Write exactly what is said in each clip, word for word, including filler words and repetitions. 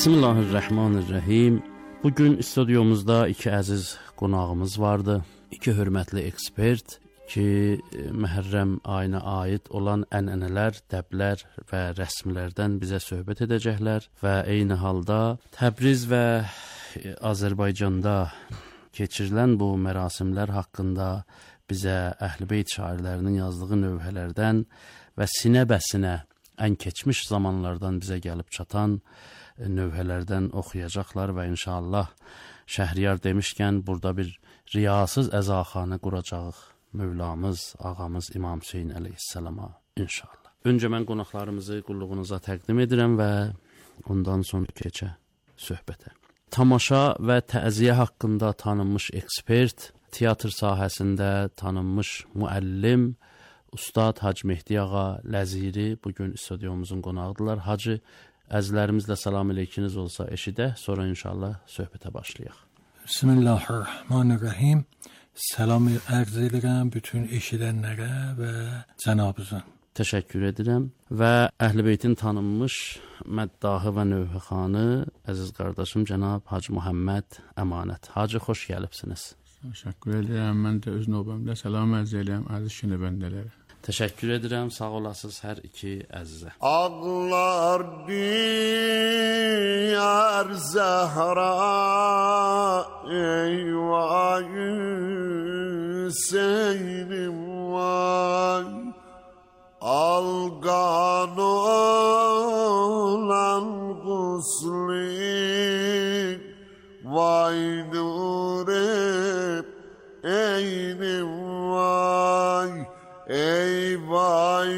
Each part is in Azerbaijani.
Bismillahirrahmanirrahim. Bugün stüdyomuzda iki əziz qonağımız vardı. İki hörmətli ekspert ki, Məhərrəm ayına aid olan ənənələr, dəblər və rəsmlərdən bizə söhbət edəcəklər və eyni halda Təbriz və Azərbaycanda keçirilən bu mərasimlər haqqında bizə Əhl-i-Beyt şairlərinin yazdığı növhələrdən və sinə-bəsinə ən keçmiş zamanlardan bizə gəlib çatan növhələrdən oxuyacaqlar və inşallah Şəhriyar demişkən burada bir riyasız əzaxanə quracağıq Mövlamız, ağamız İmam Hüseyin əleyhissalama inşallah. Öncə mən qonaqlarımızı qulluğunuza təqdim edirəm və ondan sonra keçə söhbətə. Tamaşa və təziyə haqqında tanınmış ekspert, teatr sahəsində tanınmış müəllim, Ustad Hacı Mehdi Ağa Ləziri bugün stüdyomuzun qonağıdırlar. Hacı, əzizlərimizlə salam aleykiniz olsa eşidək, sonra inşallah söhbətə başlayaq. Bismillahirrahmanirrahim. Salam ərz edirəm bütün eşidənlərə və cənabınıza. Təşəkkür edirəm və Əhl-i-Beytin tanınmış məddahı və növhəxanı əziz qardaşım cənab Hacı Muhammed Əmanət. Hacı, xoş gəlibsiniz. Təşəkkür edirəm. Mən də öz növbəmdə salam ərz edirəm əziz şinəbəndələrə. Təşəkkür edirəm, sağ olasınız hər iki əzizə. Ağlar diyar Zəhra eyvay Hüseynim vay Alqan olan qusli vay nurib eynim vay ey vay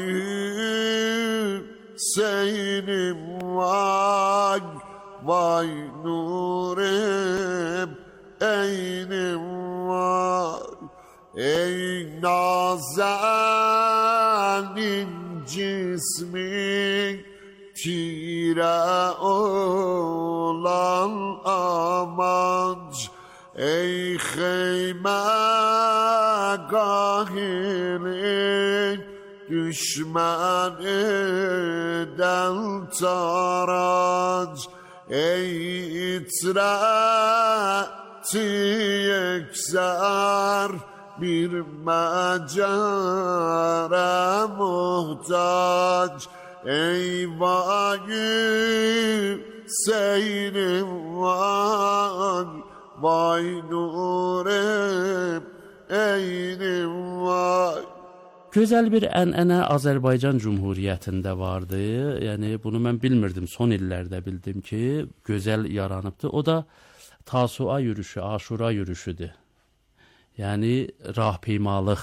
Hüseynim vay vay nurib eynim vay ey nazenin cismi tire olan amac ey xeyme gahilin düşman eden tarac ey itrati ekser bir mecara muhtaç ey vay Hüseynim vay vay nurib eynim vay. Gözəl bir ənənə Azərbaycan Cumhuriyyətində vardı. Yəni bunu mən bilmirdim, son illərdə bildim ki, gözəl yaranıbdı. O da Tasua yürüşü, Aşura yürüşüdür. Yəni rahpeymalıq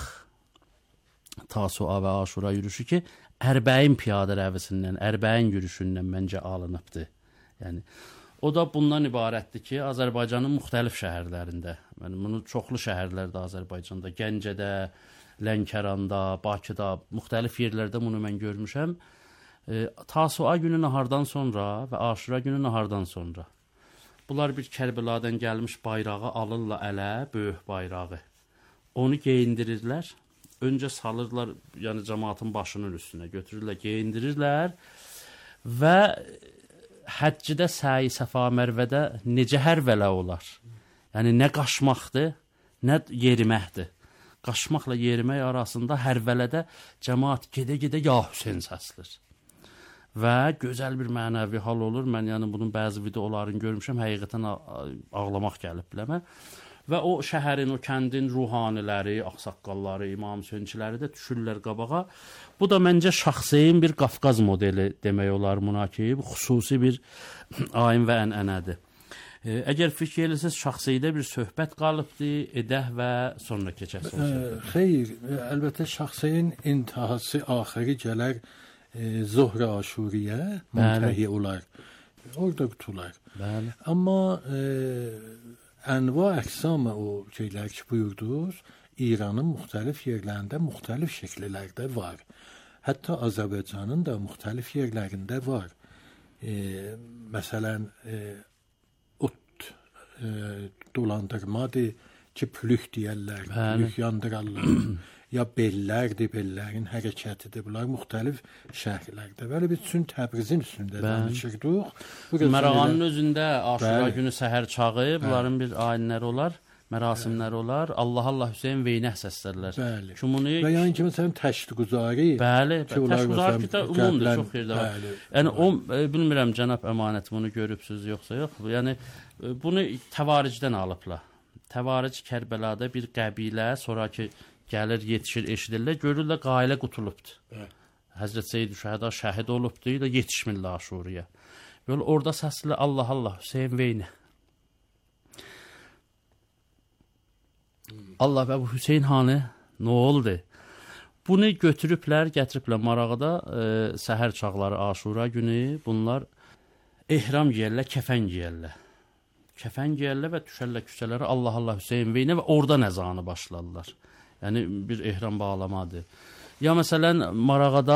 Tasua və Aşura yürüşü ki, Ərbəyin piyadə rəvisindən, Ərbəyin yürüşündən məncə alınıbdı. Yəni o da bundan ibarətdir ki, Azərbaycanın müxtəlif şəhərlərində, yəni bunu çoxlu şəhərlərdə Azərbaycanda, Gəncədə, Lənkəranda, Bakıda, müxtəlif yerlərdə bunu mən görmüşəm. E, Tasua günü nahardan sonra və Aşura günü nahardan sonra. Bunlar bir Kərbəladan gəlmiş bayrağı alırlar ələ, böyük bayrağı. Onu geyindirirlər. Öncə salırlar, yəni cəmaatın başının üstünə götürürlər, geyindirirlər və həccidə səyi səfa mərvədə necə hərvələ olar? Yəni nə qaşmaqdır, nə yeriməkdir. Qaşmaqla yerimək arasında hərvələdə cəmaat gedə-gedə ya Hüseyn səslir. Və gözəl bir mənəvi hal olur. Mən yəni bunun bəzi videolarını görmüşəm, həqiqətən ağlamaq gəlib biləmə. Və o şəhərin, o kəndin ruhaniləri, ağsaqqalları, İmam Hüseynçiləri də düşürlər qabağa. Bu da məncə şəxsiyin bir Qafqaz modeli demək olar buna ki, xüsusi bir ayin və ənənədir. E, əgər fikir edirsiniz, şəxsiydə bir söhbət qalıbdır, edək və sonra keçək söhbət. Xeyr, əlbəttə şəxsiyin intihası axırı gələr e, Zohr-i Aşuriyə müntəhi olar. Orada qutular. Bəli. Amma e, ənva əqsamı o şeylər ki buyurdunuz, İranın müxtəlif yerlərində müxtəlif şəkillərdə var. Hətta Azərbaycanın da müxtəlif yerlərində var. E, məsələn, e, ot e, dolandırmadır ki, plük deyərlər, plük yandırarlar. ya bellərdir, bellərin hərəkətidir. Bunlar müxtəlif şəhərlərdə. Belə bir üçün Təbrizin üstündə danışırdıq. Mərağanın özündə Aşura günü səhər çağı bunların bir ayinləri olar, mərasimləri olar. Allah Allah Hüseyn Veynəh səslərlər. Bəli. Şumunu və yəni ki, məsələn, təşdiquzari. Bəli, təşdiquzari ki, umumdur, çox yerdə var. Yəni, o, bilmirəm, cənab əmanət bunu görübsüz, yoxsa yox. Yəni, bunu təvaricdən alıblar. Təvaric Kərbəlada bir qəbilə, sonraki gəlir, yetişir, eşidirlər, görürlər, qailə qutulubdur. Evet. Həzrət Seyyid-i Şəhəda şəhid olubdur, da yetişmirlər Aşuraya. Böyle orada səslə Allah Allah, Hüseyin Veynə. Hmm. Allah və bu Hüseyin hanı, nə oldu? Bunu götürüblər, gətiriblər Marağda, e, səhər çağları Aşura günü, bunlar ehram giyərlər, kəfən giyərlər. Kəfən giyərlər və düşərlər küçələrə Allah Allah Hüseyin Veynə və orada nəzanı başlarlar. Yəni bir ehram bağlamadır. Ya məsələn Marağada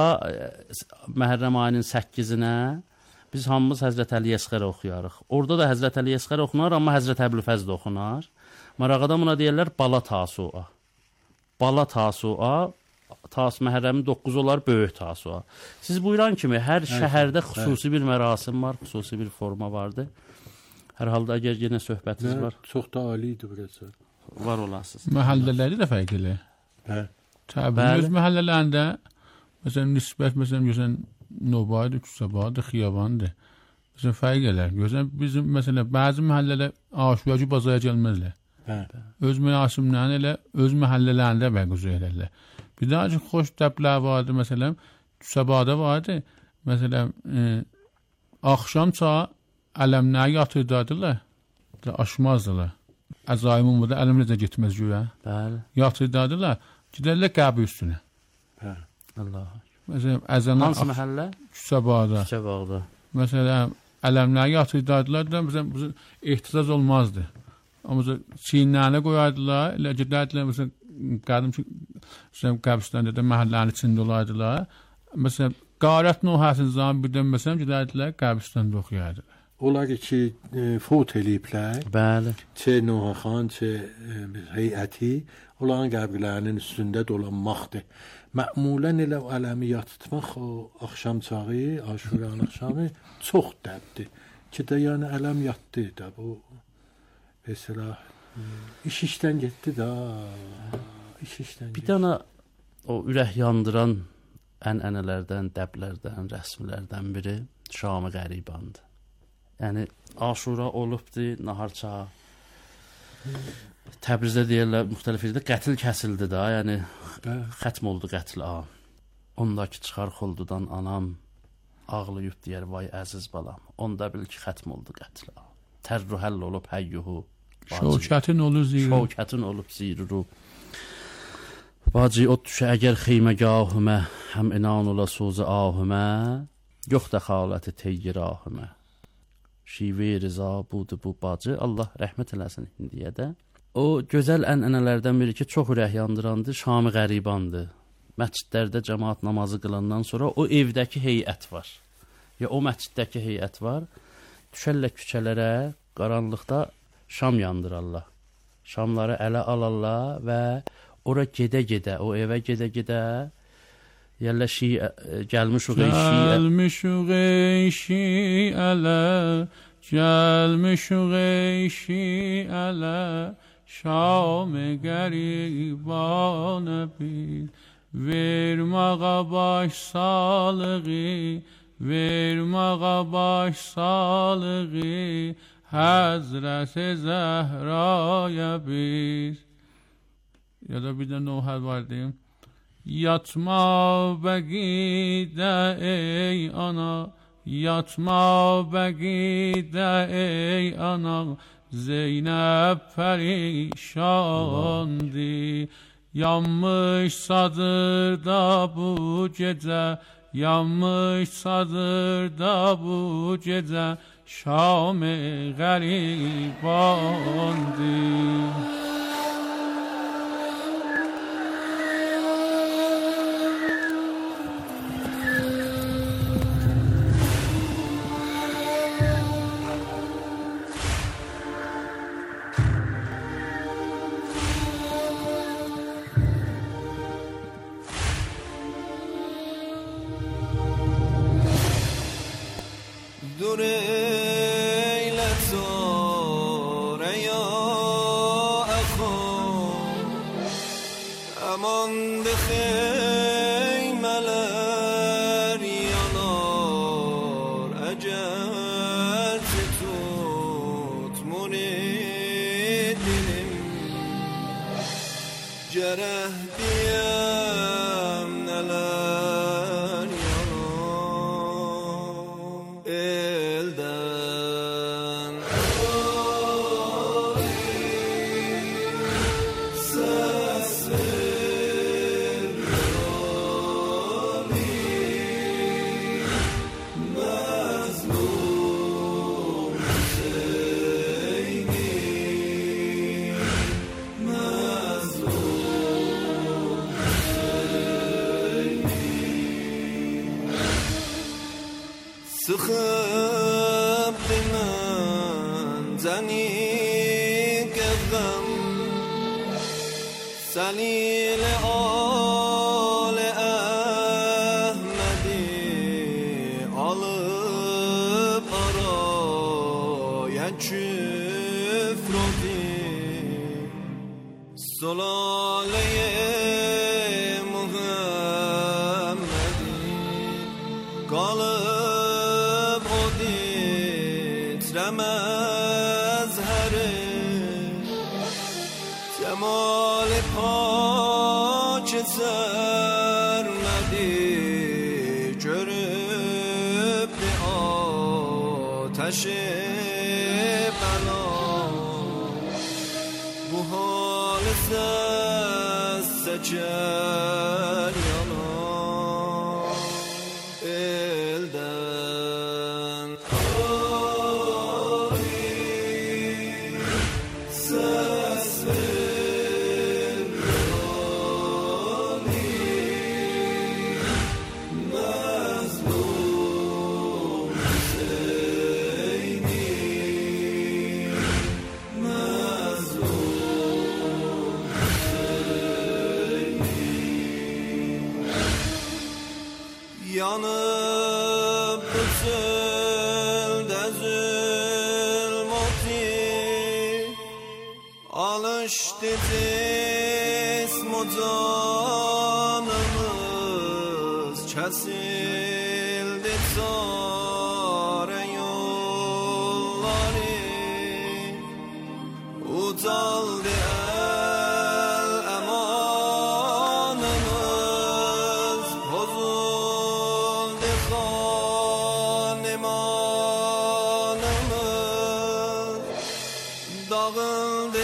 Məhərrəm ayının səkkizinə biz hamımız Həzrət Əli Əsqər oxuyarıq. Orada da Həzrət Əli Əsqər oxunar, amma Həzrət Əbülfəz də oxunar. Marağada buna deyirlər Bala Tasua. Bala Tasua, Tas Məhərrəmin doqquz olar, böyük Tasua. Siz buyuran kimi hər şəhərdə xüsusi bir mərasim var, xüsusi bir forma vardır. Hər halda əgər yenə söhbətiniz var. Çox da alidir burası. Var olasınız. Məhəllələri də fərqli. Hə. Təbii öz məhəllələrində məsələn nisbət məsələn gözən Nobaydı, Küsabadı, Xiyabandı. Məsələn fərqlər. Gözən bizim məsələn bəzi məhəllələr Aşuracı bazara gəlməzlər. Hə. Öz mərasimlərini elə öz məhəllələrində bərqərar edirlər. Bir daha ki xoş dəblər vardı məsələn Küsabada vardı. Məsələn e, axşam çağı ələmləri yatırdardılar. Da aşmazdılar. Əzaimin burada əlimlə də getməz güya. Bəli. Yatırdardılar. Gidərlər qəbir üstünə. Hə. Allah. Məsələn, əzana hansı məhəllə? Küsabada. Küsabada. Məsələn, ələmləri yatırdardılar da məsələn ehtiraz olmazdı. Amma çiyinlərinə qoyardılar, elə gedərdilər məsələn qədim ki məsələn qəbirstanda da məhəllənin içində olardılar. Məsələn, qarət nöhəsinin zaman birdən məsələn gedərdilər qəbirstanda oxuyardılar. Onlar ki e, fot eləyiblər. Bəli. Çə Nohaxan, çə e, heyəti onların qəbirlərinin üstündə dolanmaqdır. Mə'mulən elə ələmi yatırtmaq o axşam çağı, Aşuranın axşamı çox dəbdir. Ki də yəni ələm yatdı da bu mesela iş işdən getdi da. İş işdən. Bir dənə o ürək yandıran ənənələrdən, dəblərdən, rəsmlərdən biri Şam-ı Qəribandır. Yəni Aşura olubdu, nahar çağı. Təbrizdə deyirlər, müxtəlif yerdə qətl kəsildi da, yəni xətm oldu qətl a. Ondakı çıxar xoldudan anam ağlayıb deyər, vay əziz balam. Onda bil ki, xətm oldu qətl a. Tərru həll olub həyyuhu. Şəvkətin olur zirru. Şəvkətin olub zirru. Bacı ot düşə əgər xiymegahümə, həm inan ola sozı ahümə, yox da xaləti teyyirahümə. Şive rıza budur bu bacı. Allah rəhmət eləsin indiyə də. O gözəl ənənələrdən biri ki, çox ürək yandırandır, Şam-ı Qəribandır. Məscidlərdə cəmaat namazı qılandan sonra o evdəki heyət var. Ya o məsciddəki heyət var. Düşərlər küçələrə, qaranlıqda şam yandırarlar. Şamları ələ alarlar və ora gedə-gedə, o evə gedə-gedə yəllə şi gəlmiş o qeyşi gəlmiş o qeyşi ələ gəlmiş o qeyşi ələ Şam-ı qəribanə bil vermağa baş salığı vermağa baş salığı Həzrət-i Zəhraya biz. Ya da bir də nohər var deyim. Yatma bəqidə ey ana, yatma bəqidə ey ana, Zeynəb pərişandı. Yanmış sadırda bu gecə, yanmış sadırda bu gecə, Şam-ı Qəribandı. یا اخوان امان خیملر یانار اجل تتوت منید دلم جرح دیم نلر یانار elden sıkıp dimen zani kevgam salile ale Ahmedi alıp araya çüfrodi solaleye Muhammedi kalıp مظهره جمال پاک سرمدی görüp de ateşe bela bu hal ses seçer yana elden yanıp çölde zulmati alıştı cismu canımız kesildi çare yolları utaldı el emanımız bozuldu hanemanımız dağıldı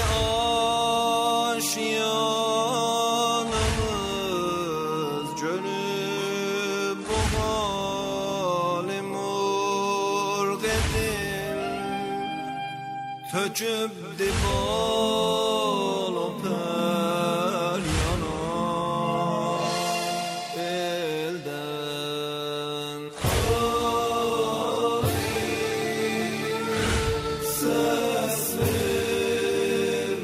aşiyanımız gönül bu hali murgedir töküp dibal o peryana elden ses ver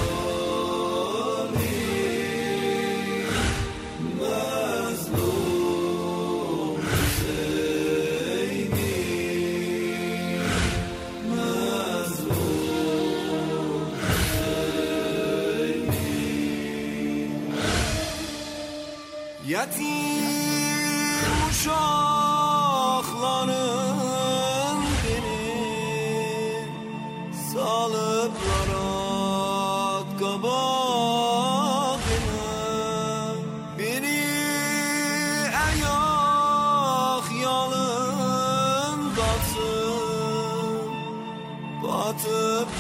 mazlum Hüseyin'i mazlum Hüseyin'i yetim uşakların biri salıp yarat kabağını biri ayak yalın kalsın batıp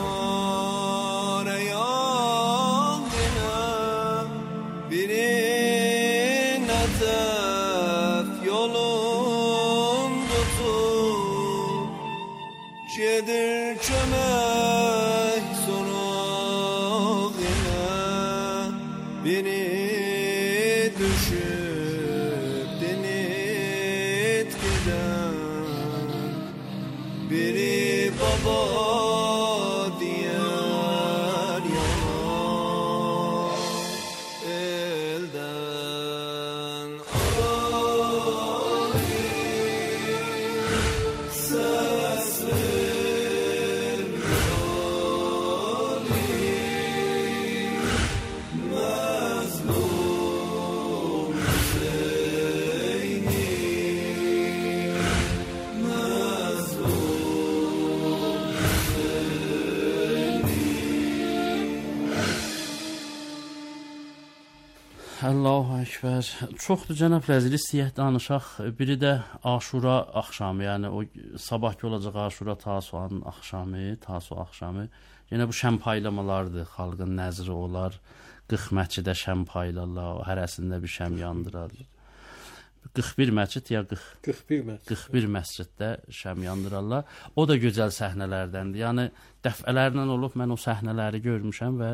yıkar yangına biri nezef yolun tutup cedir çömek sorağına biri düşüp dinit giden biri baba diğer yana elden ses ver Allahu Ekber. Çoxdur cənab vəzir, istəyək danışaq. Biri də Aşura axşamı, yəni o sabahki olacaq Aşura Tasuanın axşamı, Tasu axşamı. Yenə bu şəm paylamalardır, xalqın nəzri olar. qırx məscidə şəm paylarlar, hərəsində bir şəm yandırarlar. qırx bir məscid ya qırx qırx bir məscid. qırx bir məsciddə şəm yandırarlar. O da gözəl səhnələrdəndir. Yəni dəfələrlə olub mən o səhnələri görmüşəm və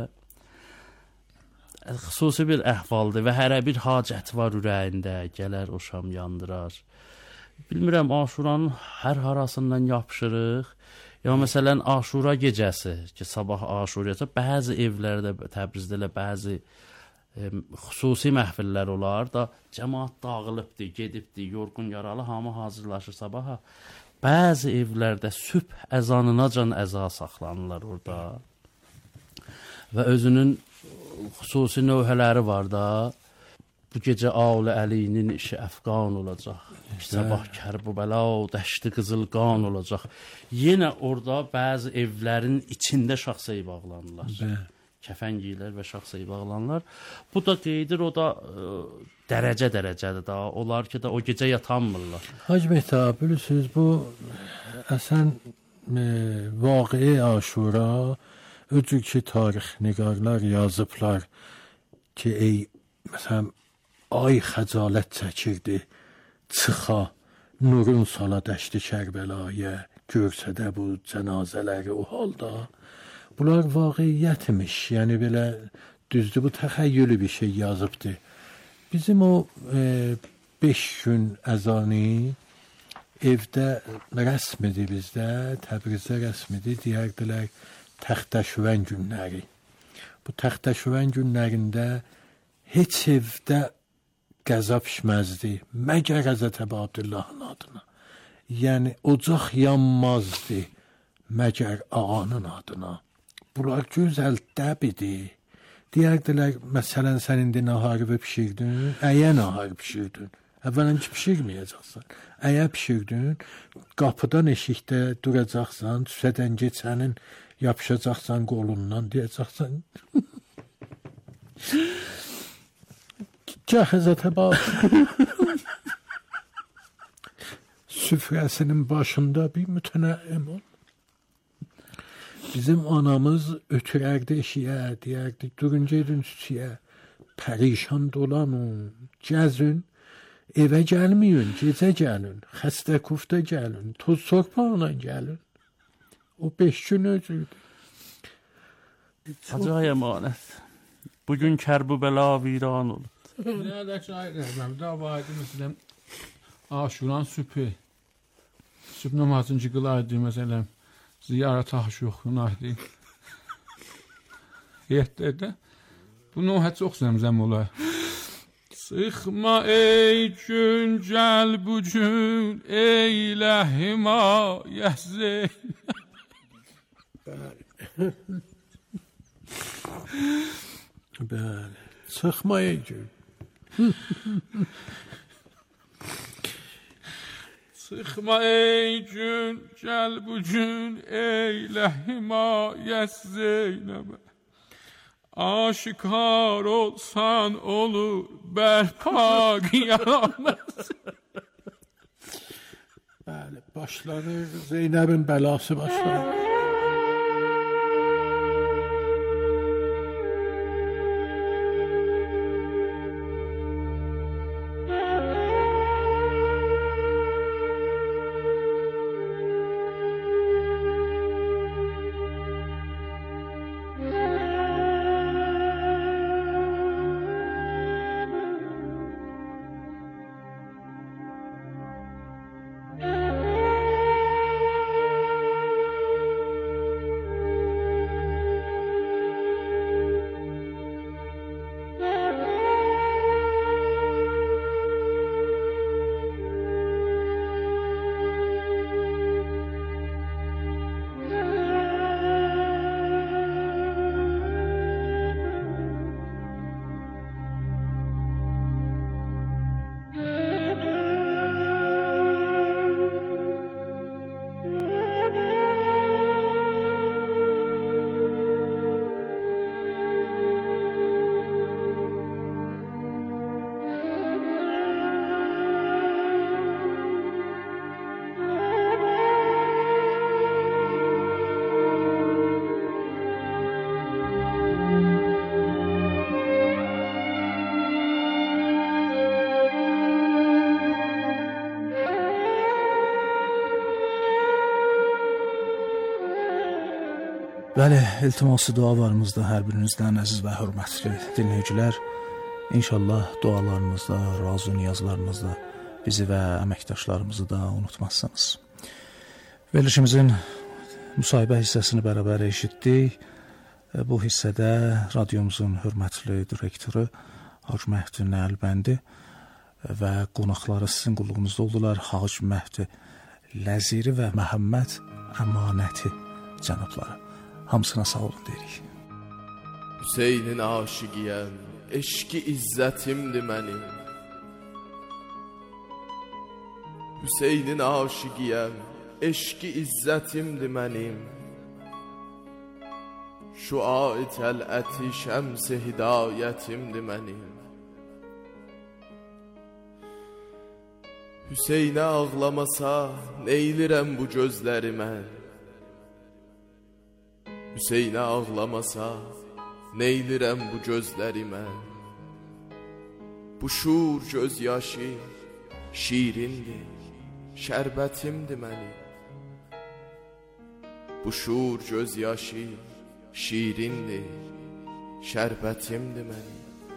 xüsusi bir əhvaldır və hərə bir hacət var ürəyində, gələr o şam yandırar. Bilmirəm, Aşuranın hər harasından yapışırıq. Ya məsələn, Aşura gecəsi, ki sabah Aşurayasa, bəzi evlərdə, Təbrizdə elə bəzi e, xüsusi məhfillər olar da, cəmaat dağılıbdır, gedibdir, yorğun yaralı, hamı hazırlaşır sabaha. Bəzi evlərdə sübh əzanınacan əza saxlanırlar orada. Və özünün xüsusi növhələri var da, bu gecə Ağlı Əlinin işi əfqan olacaq. Sabah Kərbəla dəşti qızıl qan olacaq. Yenə orada bəzi evlərin içində şaxsayı bağlanırlar. Bə. Kəfən giyirlər və şaxsayı bağlanırlar. Bu da qeydir, o da dərəcə-dərəcədir da. Onlar ki də o gecə yatanmırlar. Hacı Mehtap, bilirsiniz, bu əsən e, vaqiə Aşura öcür ki tarix nigarlar yazıblar ki ey məsələn ay xəcalət çəkirdi çıxa nurun sala dəşti Kərbəlaya görsə də bu cənazələri o halda. Bunlar vaqiyyət imiş, yəni belə düzdür, bu təxəyyülü bir şey yazıbdı. Bizim o e, beş gün əzani evdə rəsmidir bizdə, Təbrizdə rəsmidir, deyərdilər Təxtəşüvən günləri. Bu Təxtəşüvən günlərində heç evdə qəza pişməzdi, məgər Həzrət Əbdullahın adına. Yəni, ocaq yanmazdı, məgər ağanın adına. Bunlar gözəl dəbidir. Deyərdilər, məsələn, sən indi naharı pişirdin, əyə naharı pişirdin. Əvvələn ki, pişirməyəcəksən. Əyə pişirdin, qapıdan eşikdə duracaqsan, süsədən geçənin yapışacaqsan qolundan, deyəcəksən. Gəh Həzrət Əbdullahın süfrəsinin başında bir mütənəim ol. Bizim anamız ötürərdi eşiyə, deyərdi, durun gedin süsiyə, pərişan dolanın, gəzin, evə gəlməyin, gecə gəlin, xəstə kufta gəlin, toz sorpağına gəlin. O beş gün özüydü. Hacı əmanət. Bugün Kərbəla viran olur. Nerede şahitler? Ben daha vardı mesela Aşuran süpü. Süp namazını kılardı mesela. Ziyaret aşuğunaydı. Yetti de. Bunu hiç çok zemzem olar. Sıxma ey gün gel bu gün eylə himayət Zeynəb. Bəli. Sıxma ey gün. Sıxma ey gün gel bu gün eylə himayət Zeynəbə. Aşikar olsan olur bərpa qiyamət. Bəli, başlanır Zeynəbin bəlası başlanır. Bəli, iltiması dualarımızda hər birinizdən əziz və hörmətli dinləyicilər. İnşallah dualarınızda, razı niyazlarınızda bizi və əməkdaşlarımızı da unutmazsınız. Verilişimizin müsahibə hissəsini bərabər eşitdik. Bu hissədə radiomuzun hörmətli direktoru Hacı Məhdi Nəlbəndi və qonaqları sizin qulluğunuzda oldular. Hacı Məhdi Ləziri və Məhəmməd Əmanəti cənabları. Hamısına sağ olun deyirik. Hüseynin aşıqiyəm, eşqi izzətimdir mənim. Hüseynin aşıqiyəm, eşqi izzətimdir mənim. Şuai təl'əti şəms-i hidayətimdir mənim. Hüseynə ağlamasa neylirəm bu gözləri mən. Hüseynə ağlamasa neylirəm bu gözləri mən. Bu şur göz yaşı şirindir, şərbətimdir mənim. Bu şur göz yaşı şirindir, şərbətimdir mənim.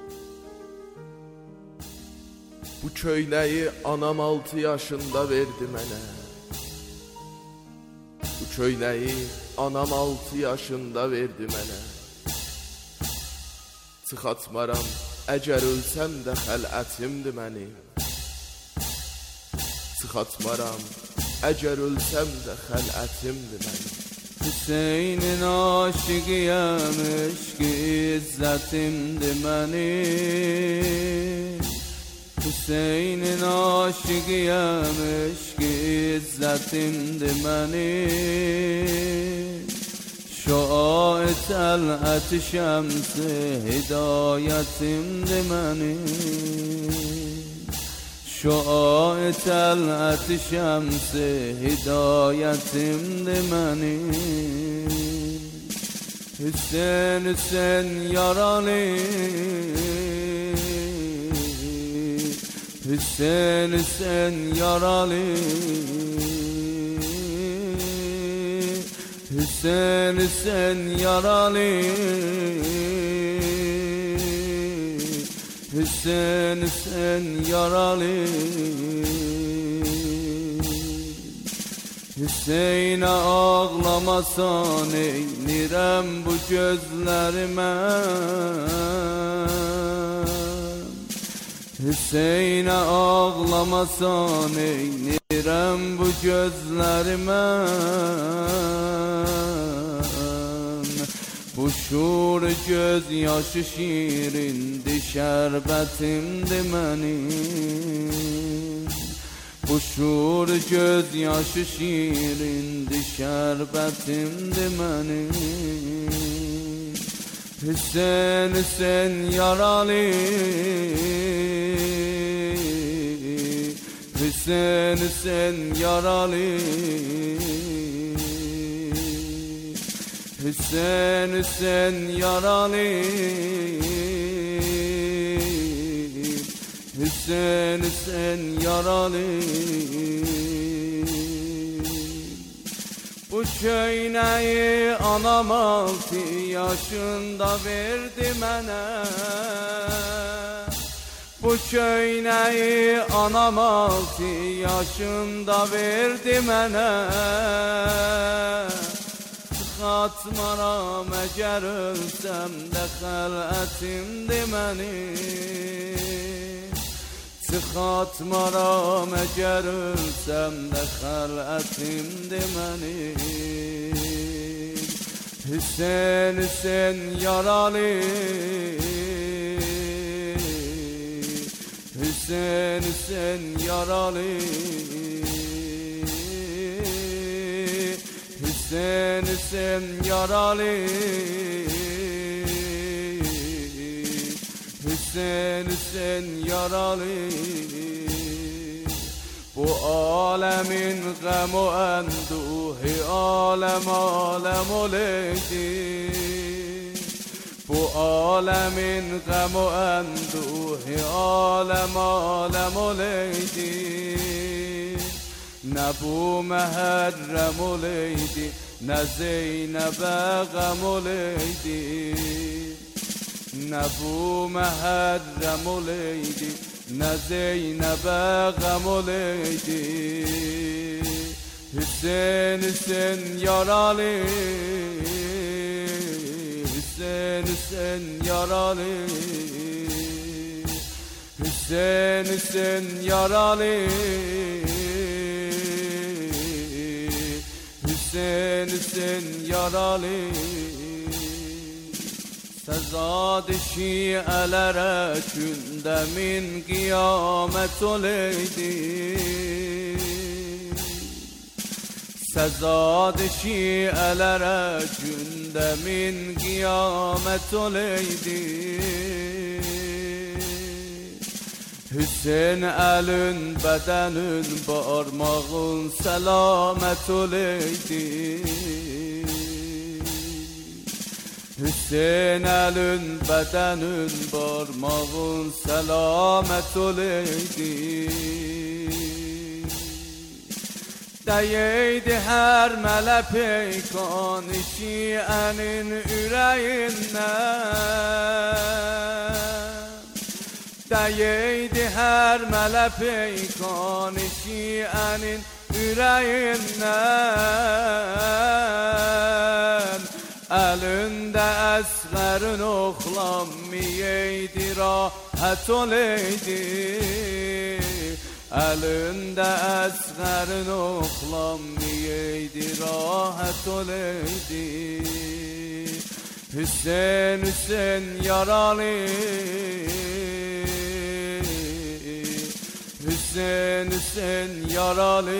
Bu köynəyi anam altı yaşında verdi mənə. Bu köynəyi anam altı yaşında verdi mənə. Çıxatmaram, əgər ölsəm də xələtimdir mənim. Çıxatmaram, əgər ölsəm də xələtimdir mənim. Hüseynin aşıqiyəm, eşqi izzətimdir mənim. Hüseynin aşıqiyəm, eşqi izzətimdir mənim. Şuai təl'əti şəms-i hidayətimdir mənim. Şuai təl'əti şəms-i hidayətimdir mənim. Hüseyn, Hüseyn yaralı, Hüseyn, Hüseyn yaralı, Hüseyn, Hüseyn yaralı, Hüseyn, Hüseyn yaralı. Hüseynə ağlamasan eynirəm bu gözlərimə. Hüseynə ağlamasan eynirəm bu gözlərimə. Bu şur göz yaşı şirindir, şərbətimdir mənim. Bu şur göz yaşı şirindir, şərbətimdir mənim. Hüseyn, Hüseyn yaralı, Hüseyn, Hüseyn yaralı, Hüseyn, Hüseyn yaralı, Hüseyn, Hüseyn yaralı. Bu köynəyi anam altı yaşında verdi mənə. Bu köynəyi anam altı yaşında verdi mənə. Çıxatmaram, əgər ölsəm də xələtimdir mənim. Çıxatmaram, əgər ölsəm də xələtimdir mənim. Hüseyn, Hüseyn yaralı, Hüseyn, Hüseyn yaralı, Hüseyn, Hüseyn yaralı, Hüseyn, Hüseyn yaralı. Bu alemin gəm-u enduhi alem alem oleydi. Bu alemin gəm-u enduhi alem alem oleydi. Ne bu meherrem oleydi, نه زینب غم و لیدی نه بو محرم و لیدی نه زینب غم و لیدی Hüseyin Hüseyin yaralı Hüseyin Hüseyin yaralı Hüseyin Hüseyin yaralı Hüseyin Hüseyin yaralı Sezad şielere gündemin kıyamet oleydi Sezad şielere gündemin kıyamet oleydi Hüseyin elin bedenin parmağın selamet oleydi Hüseyin elin bedenin parmağın selamet oleydi Deyeydi her mele peykan şiənin ürəyindən Deyeydi her mele peykan şiənin ürəyindən Əlində əsğərin oxlanmıyeydi rahat oleydi Əlində əsğərin oxlanmıyeydi rahat oleydi Hüseyin Hüseyin yaralı Hüseyin Hüseyin yaralı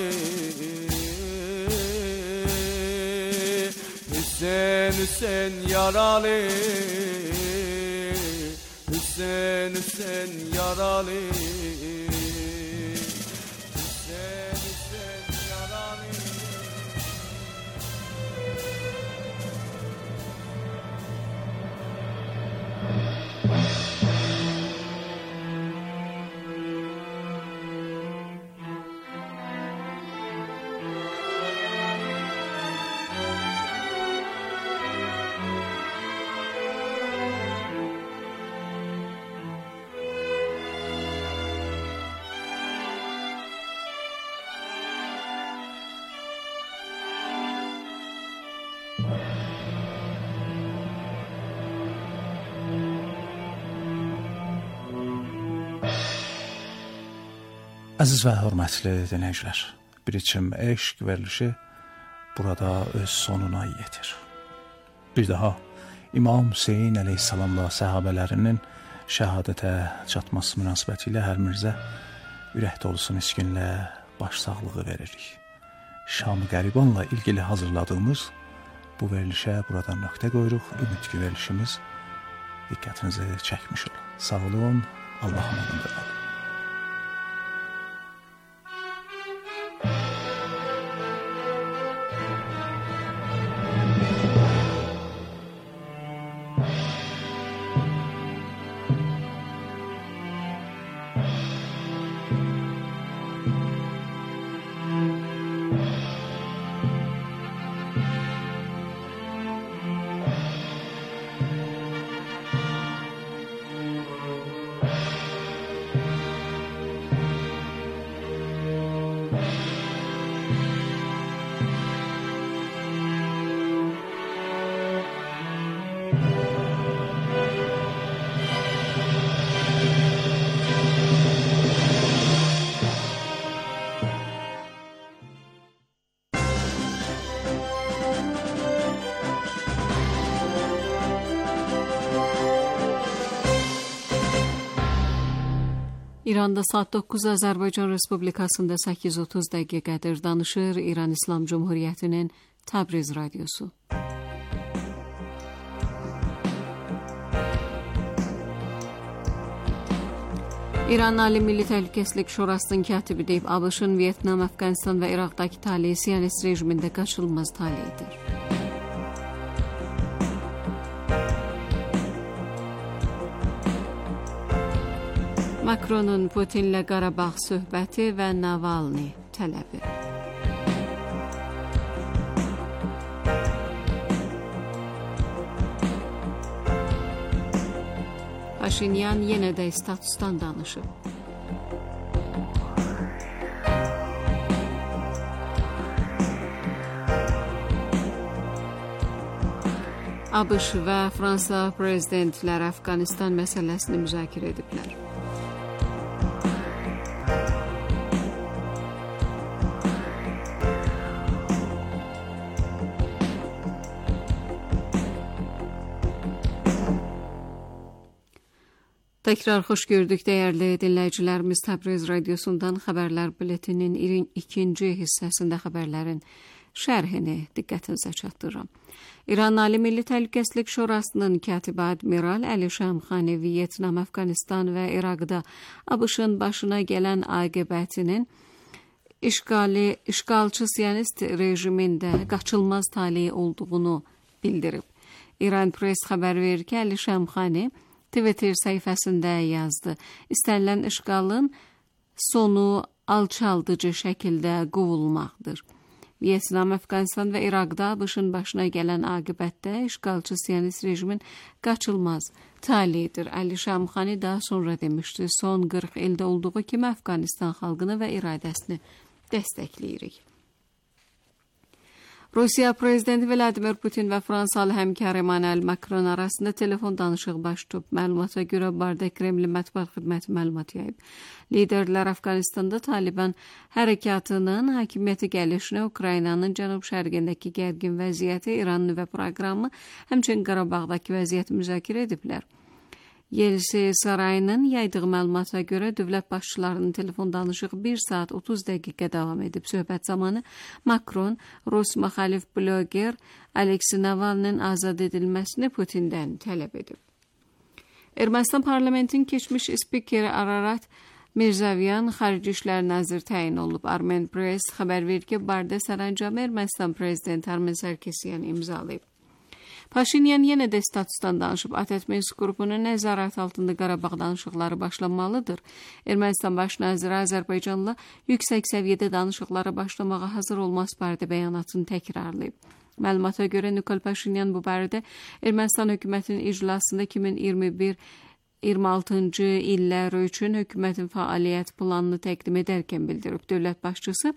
Hüseyin Hüseyin yaralı Hüseyin Hüseyin yaralı Əziz və hörmətli dinləyicilər, bir içim eşq verilişi burada öz sonuna yetir. Bir daha İmam Hüseyin əleyhissalamla səhabələrinin şəhadətə çatması münasibətilə hər mirzə ürək dolusu miskinlə baş sağlığı veririk. Şam-ı Qəribanla ilgili hazırladığımız bu verilişə buradan nöqtə qoyuruq. Ümid ki, verilişimiz diqqətinizi çəkmiş olur. Sağ olun, Allah'ın adında qalın. İranda saat doqquz, Azərbaycan Respublikasında səkkiz otuz dəqiqədir. Danışır İran İslam Cumhuriyyətinin Təbriz radiosu. İran Ali Milli Təhlükəsizlik Şurasının katibi deyib, ABŞ-ın Vyetnam, Əfqanistan və İraqdakı taleyi Siyonist rejimində qaçılmaz taleyidir. Makronun Putinlə Qarabağ söhbəti və Navalny tələbi. Paşinyan yenə də statusdan danışıb. ABŞ və Fransa prezidentləri Əfqanistan məsələsini müzakirə ediblər. Təkrar xoş gördük dəyərli dinləyicilərimiz. Təbriz radiosundan xəbərlər buletinin ikinci hissəsində xəbərlərin şərhini diqqətinizə çatdırıram. İran Ali Milli Təhlükəsizlik Şurasının katibi Admiral Əli Şamxani Vyetnam, Əfqanistan və İraqda ABŞ-ın başına gələn aqibətinin işğali, işğalçı siyonist rejimində qaçılmaz taleyi olduğunu bildirib. İran Press xəbər verir ki, Əli Şamxani Twitter səhifəsində yazdı. İstənilən işğalın sonu alçaldıcı şəkildə qovulmaqdır. Vyetnam, Əfqanistan və İraqda ABŞ-ın başına gələn aqibətdə işğalçı siyonist rejimin qaçılmaz taleyidir. Əli Şamxani daha sonra demişdi, son qırx ildə olduğu kimi Əfqanistan xalqını və iradəsini dəstəkləyirik. Rusiya prezidenti Vladimir Putin və Fransalı həmkarı Emmanuel Macron arasında telefon danışığı baş tutub. Məlumata görə barədə Kremlin mətbuat xidməti məlumat yayıb. Liderlər Əfqanistanda Taliban hərəkatının hakimiyyəti gəlişinə, Ukraynanın cənub-şərqindəki gərgin vəziyyəti, İran nüvə proqramı, həmçinin Qarabağdakı vəziyyəti müzakirə ediblər. Yeltsin sarayının yaydığı məlumata görə dövlət başçılarının telefon danışığı bir saat otuz dəqiqə davam edib. Söhbət zamanı Macron, Rus müxalif bloger Alexey Navalny'nin azad edilməsini Putin'dən tələb edib. Ermənistan parlamentin keçmiş spikeri Ararat Mirzavyan Xarici İşlər Naziri təyin olub. Armen Press xəbər verir ki, barədə sərəncamı Ermənistan prezidenti Armen Sarkisyan imzalayıb. Paşinyan yenə də statusdan danışıb. Atatürk qrupunun nəzarət altında Qarabağ danışıqları başlanmalıdır. Ermənistan baş naziri Azərbaycanla yüksək səviyyədə danışıqlara başlamağa hazır olması barədə bəyanatını təkrarlayıb. Məlumata görə Nikol Paşinyan bu barədə Ermənistan hökumətinin iclasında iki min iyirmi bir iyirmi altıncı illər üçün hökumətin fəaliyyət planını təqdim edərkən bildirib. Dövlət başçısı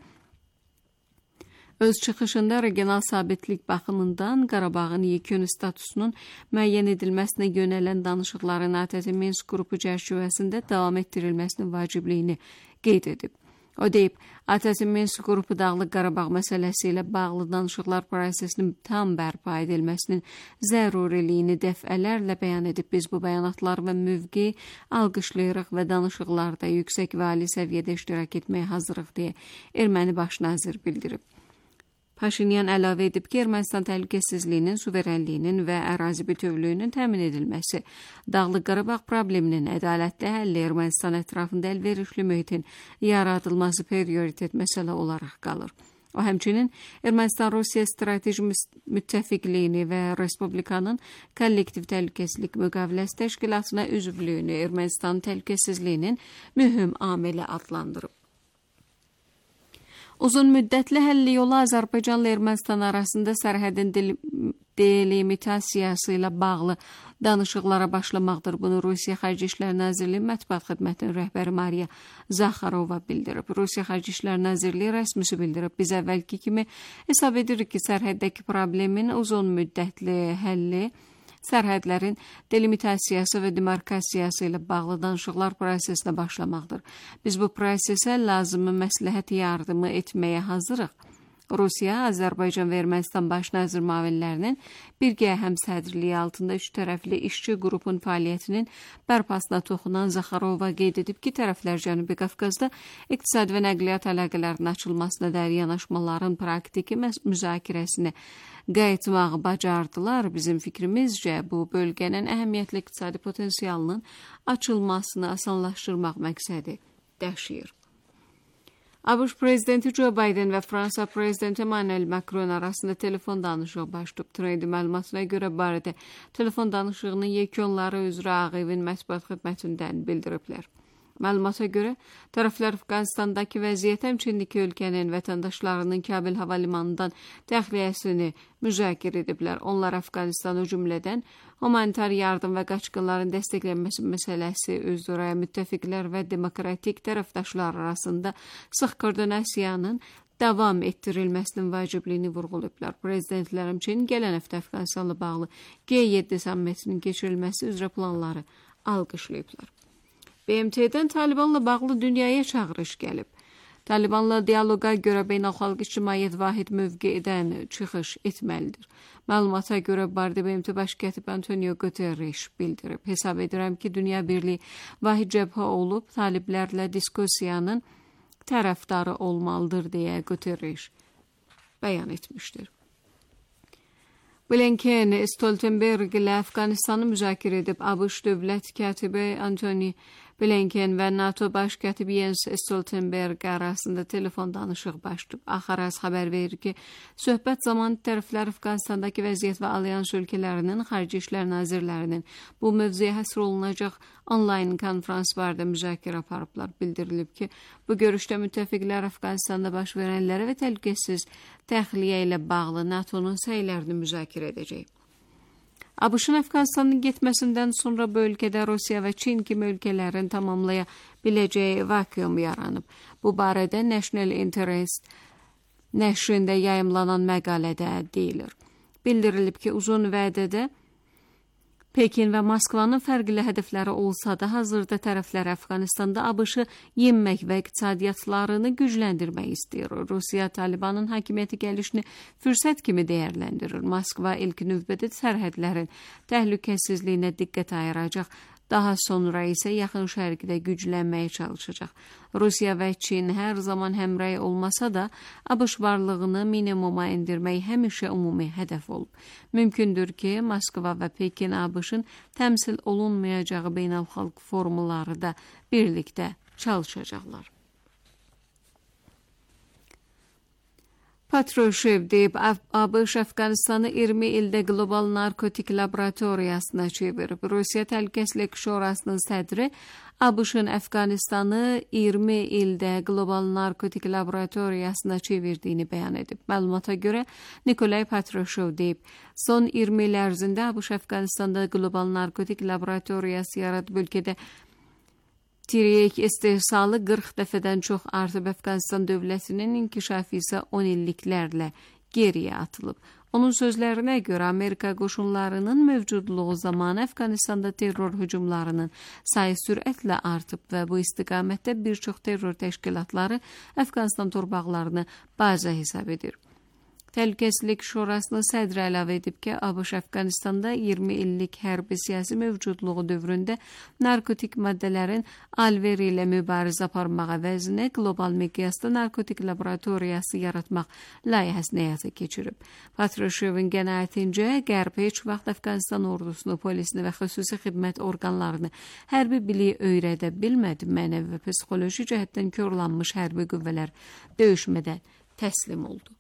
öz çıxışında regional sabitlik baxımından Qarabağın yekun statusunun müəyyən edilməsinə yönələn danışıqların ATƏT Minsk qrupu çərçivəsində davam etdirilməsinin vacibliyini qeyd edib. O deyib, ATƏT Minsk qrupu Dağlıq Qarabağ məsələsi ilə bağlı danışıqlar prosesinin tam bərpa edilməsinin zəruriliyini dəfələrlə bəyan edib. Biz bu bəyanatlar və mövqeyi alqışlayırıq və danışıqlarda yüksək və ali səviyyədə iştirak etməyə hazırıq deyə erməni baş nazir bildirib. Paşinyan əlavə edib ki, Ermənistan təhlükəsizliyinin, suverenliyinin və ərazi bütövlüyünün təmin edilməsi, Dağlıq Qarabağ probleminin ədalətli həlli, Ermənistan ətrafında əlverişli mühitin yaradılması prioritet məsələ olaraq qalır. O həmçinin Ermənistan-Rusiya strateji müttəfiqliyini və Respublikanın kollektiv təhlükəsizlik müqaviləsi təşkilatına üzvlüyünü Ermənistan təhlükəsizliyinin mühüm amili adlandırıb. Uzun müddətli həlli yolu Azərbaycanla Ermənistan arasında sərhədin delimitasiyası ilə bağlı danışıqlara başlamaqdır. Bunu Rusiya Xarici İşlər Nazirliyi mətbuat xidmətinin rəhbəri Mariya Zaxarova bildirib. Rusiya Xarici İşlər Nazirliyi rəsmisi bildirib. Biz əvvəlki kimi hesab edirik ki, sərhəddəki problemin uzun müddətli həlli sərhədlərin delimitasiyası və demarkasiyası ilə bağlı danışıqlar prosesinə başlamaqdır. Biz bu prosesə lazımı məsləhət yardımı etməyə hazırıq. Rusiya, Azərbaycan və Ermənistan baş nazir müavinlərinin birgə həmsədrliyi altında üç tərəfli işçi qrupun fəaliyyətinin bərpasına toxunan Zaxarova qeyd edib ki, tərəflər Cənubi Qafqazda iqtisadi və nəqliyyat əlaqələrinin açılmasına dair yanaşmaların praktiki müzakirəsini qayıtmağı bacardılar. Bizim fikrimizcə bu bölgənin əhəmiyyətli iqtisadi potensialının açılmasını asanlaşdırmaq məqsədi daşıyır. ABŞ prezidenti Joe Biden və Fransa prezidenti Emmanuel Macron arasında telefon danışığı baş tutub. Trade məlumatına görə barədə telefon danışığının yekunları üzrə Ağ Evin mətbuat xidmətindən bildiriblər. Məlumata görə tərəflər Əfqanistandakı vəziyyət, həmçinin iki ölkənin vətəndaşlarının Kabil hava limanından təxliyəsini müzakirə ediblər. Onlar Əfqanistan, o cümlədən Humanitar yardım və qaçqınların dəstəklənməsi məsələsi üzrə müttəfiqlər və demokratik tərəfdaşlar arasında sıx koordinasiyanın davam etdirilməsinin vacibliyini vurğulayıblar. Prezidentlərim üçün gələn həftə Əfqanistanla bağlı G yeddi sammitinin keçirilməsi üzrə planları alqışlayıblar. B M T'dən Talibanla bağlı dünyaya çağırış gəlib. Talibanla dialoqa görə beynəlxalq ictimaiyyət vahid mövqedən çıxış etməlidir. Məlumata görə Bardə B M T baş katibi Antonio Guterres bildirib. Hesab edirəm ki, dünya birliyi vahid cəbhə olub, taliblərlə diskussiyanın tərəfdarı olmalıdır deyə Guterres bəyan etmişdir. Blinken Stoltenberg ilə Əfqanistanı müzakirə edib. ABŞ dövlət katibi Antony Blinken və NATO baş katibi Jens Stoltenberg arasında telefon danışıq başlayıb. Axaraz xəbər verir ki, söhbət zamanı tərəflər Əfqanistandakı vəziyyət və alyans ölkələrinin xarici işlər nazirlərinin bu mövzuya həsr olunacaq onlayn konferans barədə müzakirə aparıblar. Bildirilib ki, bu görüşdə müttəfiqlər Əfqanistanda baş verənlərə və təhlükəsiz təxliyə ilə bağlı NATO'nun səylərini müzakirə edəcək. ABŞ-ın Əfqanistanın getməsindən sonra bu ölkədə Rusiya və Çin kimi ölkələrin tamamlaya biləcəyi vakuum yaranıb. Bu barədə National Interest nəşrində yayımlanan məqalədə deyilir. Bildirilib ki, uzun vədədə Pekin və Moskvanın fərqli hədəfləri olsa da, hazırda tərəflər Əfqanistanda ABŞ-ı yenmək və iqtisadiyyatlarını gücləndirmək istəyir. Rusiya Talibanın hakimiyyəti gəlişini fürsət kimi dəyərləndirir. Moskva ilk növbədə sərhədlərin təhlükəsizliyinə diqqət ayıracaq. Daha sonra isə yaxın şərqdə güclənməyə çalışacaq. Rusiya və Çin hər zaman həmrəy olmasa da, ABŞ varlığını minimuma endirmək həmişə ümumi hədəf olub. Mümkündür ki, Moskva və Pekin ABŞ-ın təmsil olunmayacağı beynəlxalq forumları da birlikdə çalışacaqlar. Patrushev deyib, ABŞ Əfqanistanı iyirmi ildə qlobal narkotik laboratoriyasına çevirib. Rusiya Təhlükəsizlik Şurasının sədri ABŞ-ın Əfqanistanı iyirmi ildə qlobal narkotik laboratoriyasına çevirdiyini bəyan edib. Məlumata görə Nikolay Patrushev deyib, son iyirmi il ərzində ABŞ Əfqanistanda qlobal narkotik laboratoriyası yaradıb. Ölkədə tiryək istehsalı qırx dəfədən çox artıb. Əfqanistan dövlətinin inkişafı isə on illiklərlə geriyə atılıb. Onun sözlərinə görə Amerika qoşunlarının mövcudluğu zamanı Əfqanistanda terror hücumlarının sayı sürətlə artıb və bu istiqamətdə bir çox terror təşkilatları Əfqanistan torpaqlarını bazə hesab edir. Təhlükəsizlik Şurasının sədri əlavə edib ki, ABŞ Əfqanistanda iyirmi illik hərbi siyasi mövcudluğu dövründə narkotik maddələrin alveri ilə mübarizə aparmaq əvəzinə qlobal miqyasda narkotik laboratoriyası yaratmaq layihəsini həyata keçirib. Patrushevin qənaətincə, Qərb heç vaxt Əfqanistan ordusunu, polisini və xüsusi xidmət orqanlarını hərbi biliyi öyrədə bilmədi. Mənəvi və psixoloji cəhətdən körlanmış hərbi qüvvələr döyüşmədən təslim oldu.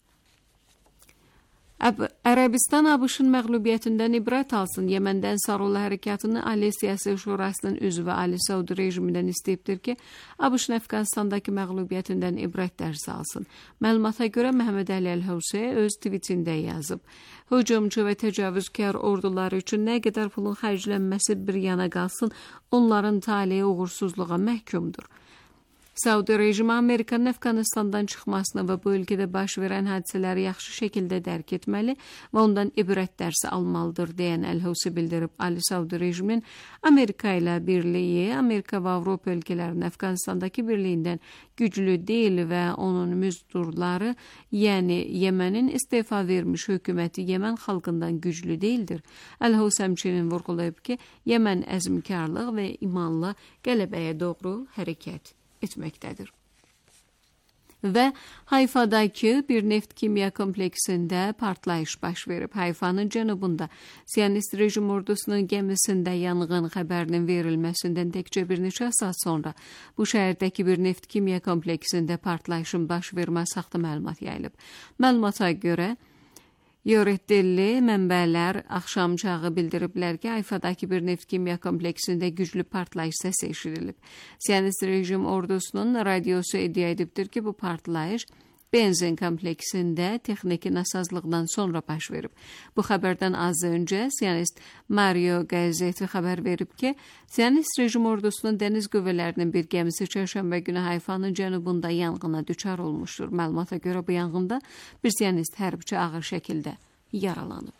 Ərəbistan ABŞ-ın məğlubiyyətindən ibrət alsın. Yəməndən Sarullah Hərəkatının Ali Siyasi Şurasının üzvü Ali Saud rejimindən istəyibdir ki, ABŞ-ın Əfqanistandakı məğlubiyyətindən ibrət dərsi alsın. Məlumata görə Məhəmməd Əli Əl-Hövsi öz tweetində yazıb. Hücumçu və təcavüzkar orduları üçün nə qədər pulun xərclənməsi bir yana qalsın, onların taleyi uğursuzluğa məhkumdur. Saudi rejimi Amerikanın Əfqanistandan çıxmasını və bu ölkədə baş verən hadisələri yaxşı şəkildə dərk etməli və ondan ibrət dərsi almalıdır deyən Əl-Hövsi bildirib. Ali Saudi rejimin Amerika ilə birliyi, Amerika və Avropa ölkələrinin Əfqanistandakı birliyindən güclü deyil və onun müzdurları, yəni Yemənin istefa vermiş hökuməti Yemən xalqından güclü deyildir. Əl-Hövsi həmçinin vurğulayıb ki, Yemən əzmkarlıq və imanla qələbəyə doğru hərəkət etməkdədir. Və Hayfadakı bir neft kimya kompleksində partlayış baş verib. Hayfanın cənubunda Siyonist rejim ordusunun gəmisində yanğın xəbərinin verilməsindən təkcə bir neçə saat sonra bu şəhərdəki bir neft kimya kompleksində partlayışın baş verməsi haqqında məlumat yayılıb. Məlumata görə Yoredilli mənbələr axşam çağı bildiriblər ki, Hayfadakı bir neft kimya kompleksində güclü partlayış səsi eşidilib. Siyonist rejim ordusunun radiosu iddia edibdir ki, bu partlayış benzin kompleksində texniki nasazlıqdan sonra baş verib. Bu xəbərdən az öncə Siyonist Mario qəzeti xəbər verib ki, Siyonist rejim ordusunun dəniz qüvvələrinin bir gəmisi çərşənbə günü Hayfanın cənubunda yanğına düçar olmuşdur. Məlumata görə bu yanğında bir Siyonist hərbçi ağır şəkildə yaralanıb.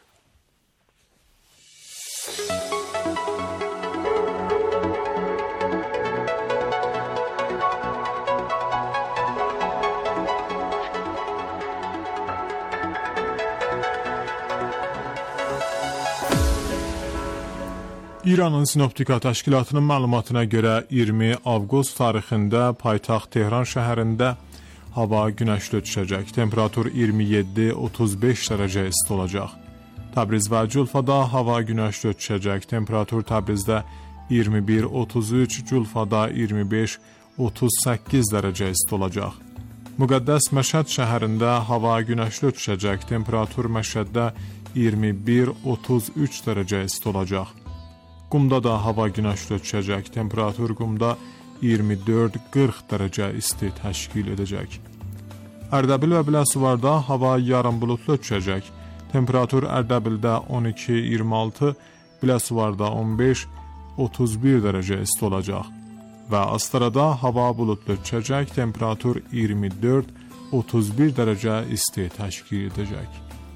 İranın Sinoptika Təşkilatının məlumatına görə iyirmi avqust tarixində paytaxt Tehran şəhərində hava günəşli düşəcək. Temperatur iyirmi yeddi otuz beş dərəcə isti olacaq. Təbriz və Culfada hava günəşli düşəcək. Temperatur Təbrizdə iyirmi bir otuz üç, Culfada iyirmi beş otuz səkkiz dərəcə isti olacaq. Müqəddəs Məşəd şəhərində hava günəşli düşəcək. Temperatur Məşəddə iyirmi bir otuz üç dərəcə isti olacaq. Qumda da hava günəşli düşəcək. Temperatur Qumda iyirmi dörd qırx dərəcə isti təşkil edəcək. Ərdəbil və Biləsuvarda hava yarım buludlu düşəcək. Temperatur Ərdəbildə on iki iyirmi altı, Biləsuvarda on beş otuz bir dərəcə isti olacaq. Və Astarada hava buludlu düşəcək. Temperatur iyirmi dörd otuz bir dərəcə isti təşkil edəcək.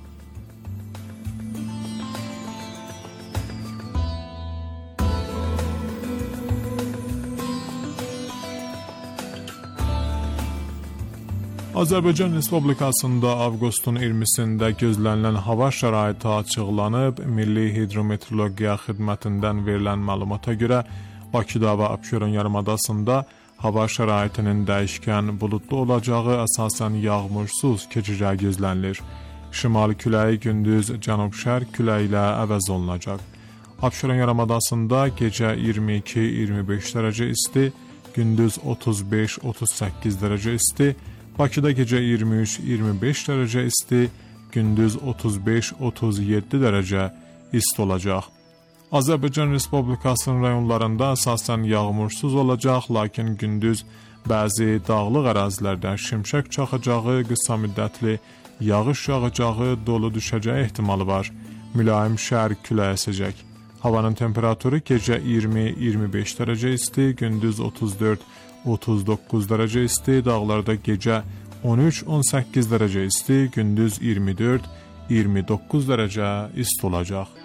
Azərbaycan Respublikasında avqustun iyirmisində gözlənilən hava şəraiti açıqlanıb. Milli Hidrometeorologiya Xidmətindən verilən məlumata görə Bakıda və Abşeron yarımadasında hava şəraitinin dəyişkən buludlu olacağı, əsasən yağmursuz keçəcəyi gözlənilir. Şimal küləyi gündüz cənub-şərq küləyi ilə əvəz olunacaq. Abşeron yarımadasında gecə iyirmi iki iyirmi beş dərəcə isti, gündüz otuz beş otuz səkkiz dərəcə isti, Bakıda gecə iyirmi üç iyirmi beş dərəcə isti, gündüz otuz beş otuz yeddi dərəcə isti olacaq. Azərbaycan Respublikasının rayonlarında əsasən yağmursuz olacaq, lakin gündüz bəzi dağlıq ərazilərdə şimşək çaxacağı, qısa müddətli yağış yağacağı, dolu düşəcəyi ehtimalı var. Mülayim şərq küləyi əsəcək. Havanın temperaturu gecə iyirmi iyirmi beş dərəcə isti, gündüz otuz dörd otuz doqquz dərəcə isti, dağlarda gecə on üç on səkkiz dərəcə isti, gündüz iyirmi dörd iyirmi doqquz dərəcə isti olacaq.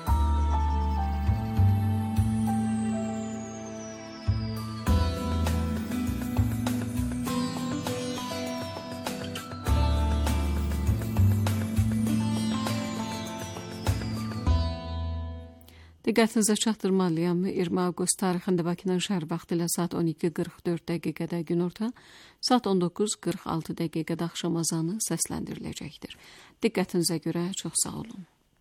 Diqqətinizə çatdırmalıyam. iyirmi avqust tarixində Bakının şəhər vaxtı ilə saat on iki qırx dörd dəqiqədə günorta, saat on doqquz qırx altı dəqiqədə axşam azanı səsləndiriləcəkdir. Diqqətinizə görə çox sağ olun.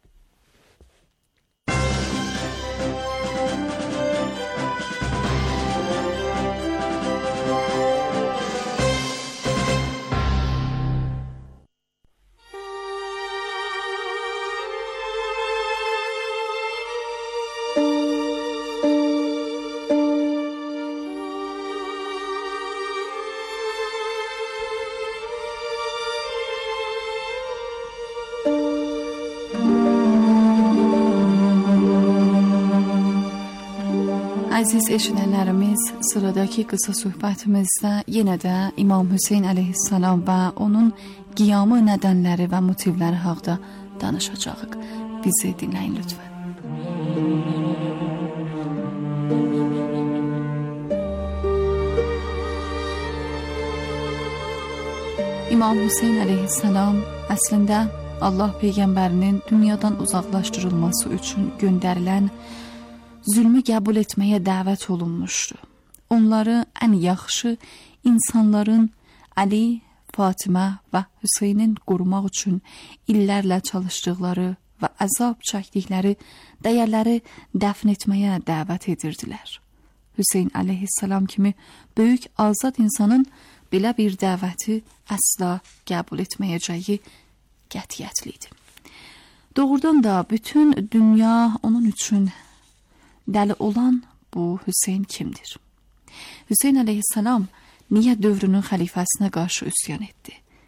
Əziz eşidənlərimiz, sıradakı qısa söhbətimizdə yenə də İmam Hüseyn əleyhissalam və onun qiyamı nədənləri və motivləri haqqında danışacağıq. Bizi dinləyin lütfən. İmam Hüseyn əleyhissalam əslində Allah peyğəmbərinin dünyadan uzaqlaşdırılması üçün göndərilən zülmü qəbul etməyə dəvət olunmuşdu. Onları ən yaxşı insanların Ali, Fatimə və Hüseynin qorumaq üçün illərlə çalışdıqları və əzab çəkdikləri dəyərləri dəfn etməyə dəvət edirdilər. Hüseyn əleyhissalam kimi böyük azad insanın belə bir dəvəti əsla qəbul etməyəcəyi qətiyyətli idi. Doğrudan da bütün dünya onun üçün dəli olan bu Hüseyn kimdir? Hüseyn əleyhissalam niyə dövrünün xəlifəsinə qarşı üsyan etdi?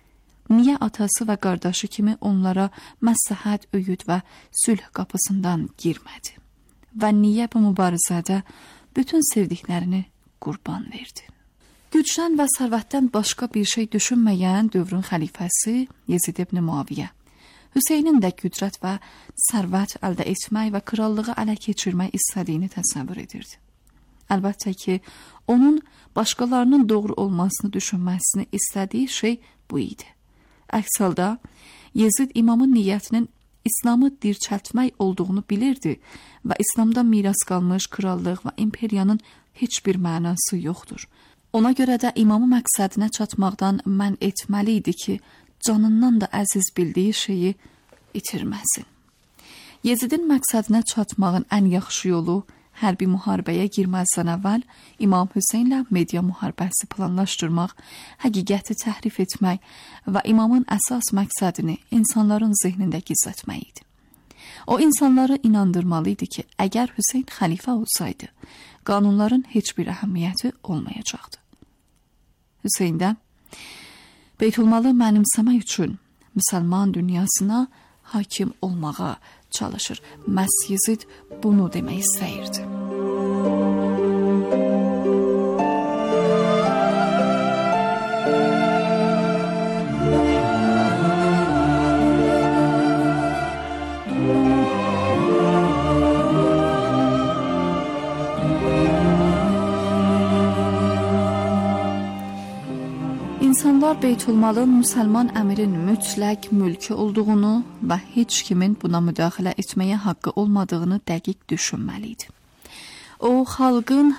niyə atası və qardaşı kimi onlara məsləhət, öyüd və sülh qapısından girmədi? Və niyə bu mübarizədə bütün sevdiklərini qurban verdi? Gücdən və sərvətdən başqa bir şey düşünməyən dövrün xəlifəsi Yezid ibn Muaviyyə, Hüseynin də qüdrət və sərvət əldə etmək və krallığı ələ keçirmək istədiyini təsəvvür edirdi. Əlbəttə ki, onun başqalarının doğru olmasını düşünməsini istədiyi şey bu idi. Əks halda, Yezid imamın niyyətinin İslamı dirçəltmək olduğunu bilirdi və İslamda miras qalmış krallıq və imperiyanın heç bir mənası yoxdur. Ona görə də imamı məqsədinə çatmaqdan mən etməli idi ki, canından da əziz bildiyi şeyi itirməsin. Yezidin məqsədinə çatmağın ən yaxşı yolu hərbi müharibəyə girməzdən əvvəl İmam Hüseynlə media müharibəsi planlaşdırmaq, həqiqəti təhrif etmək və imamın əsas məqsədini insanların zehnində gizlətmək idi. O insanları inandırmalı idi ki, əgər Hüseyn xəlifə olsaydı, qanunların heç bir əhəmiyyəti olmayacaqdı. Hüseyn də Beytulmalı mənimsəmək üçün müsəlman dünyasına hakim olmağa çalışır. Məhz Yezid bunu demək istəyirdi. İnsanlar Beytulmalın müsəlman əmirin mütləq mülkü olduğunu və heç kimin buna müdaxilə etməyə haqqı olmadığını dəqiq düşünməli idi. O, xalqın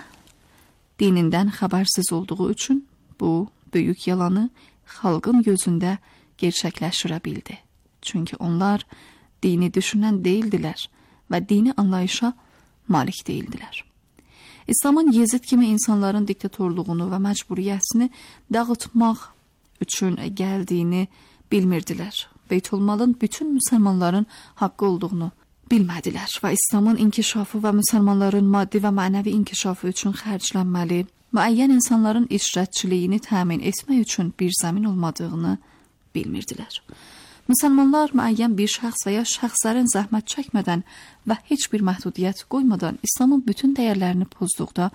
dinindən xəbərsiz olduğu üçün bu böyük yalanı xalqın gözündə gerçəkləşdirə bildi. Çünki onlar dini düşünən deyildilər və dini anlayışa malik deyildilər. İslamın Yezid kimi insanların diktatorluğunu və məcburiyyətini dağıtmaq üçün gəldiyini bilmirdilər. Beytulmalın bütün müsəlmanların haqqı olduğunu bilmədilər və İslamın inkişafı və müsəlmanların maddi və mənəvi inkişafı üçün xərclənməli, müəyyən insanların icraçılığını təmin etmək üçün bir zəmin olmadığını bilmirdilər. Müsəlmanlar müəyyən bir şəxs və ya şəxslərin zəhmət çəkmədən və heç bir məhdudiyyət qoymadan İslamın bütün dəyərlərini pozduqda,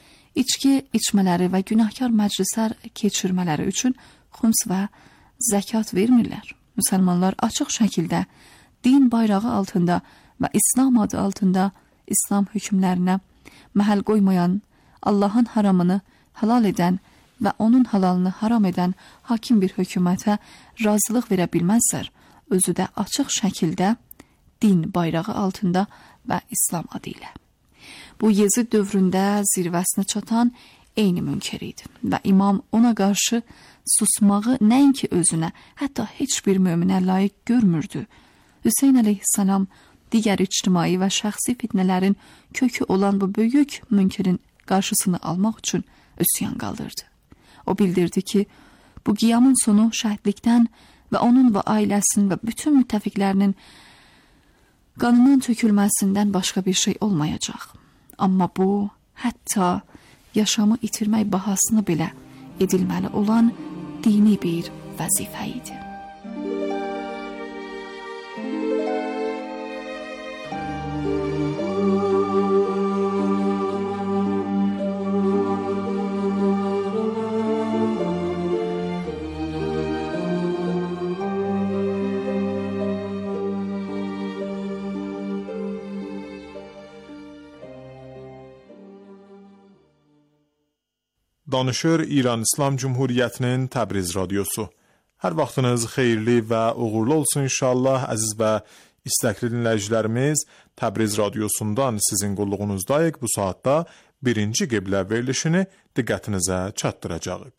içki içmələri və günahkar məclislər keçirmələri üçün xums və zəkat vermirlər. Müsəlmanlar açıq şəkildə din bayrağı altında və İslam adı altında İslam hökmlərinə məhəl qoymayan, Allahın haramını halal edən və onun halalını haram edən hakim bir hökumətə razılıq verə bilməzlər, özü də açıq şəkildə din bayrağı altında və İslam adı ilə. Bu Yezid dövründə zirvəsinə çatan eyni münker idi və imam ona qarşı susmağı nəinki özünə, hətta heç bir möminə layiq görmürdü. Hüseyn əleyhissalam digər ictimai və şəxsi fitnələrin kökü olan bu böyük münkerin qarşısını almaq üçün üsyan qaldırdı. O bildirdi ki, bu qiyamın sonu şəhidlikdən və onun və ailəsinin və bütün müttəfiqlərinin qanının tökülməsindən başqa bir şey olmayacaq. Amma bu, hətta yaşamı itirmək bahasını belə edilməli olan dini bir vəzifə idi. Danışır İran İslam Cumhuriyyətinin Təbriz radiosu. Hər vaxtınız xeyirli və uğurlu olsun inşallah, əziz və istəkli dinləyicilərimiz. Təbriz radiosundan sizin qulluğunuzdayıq. Bu saatda birinci qiblə verilişini diqqətinizə çatdıracağıq.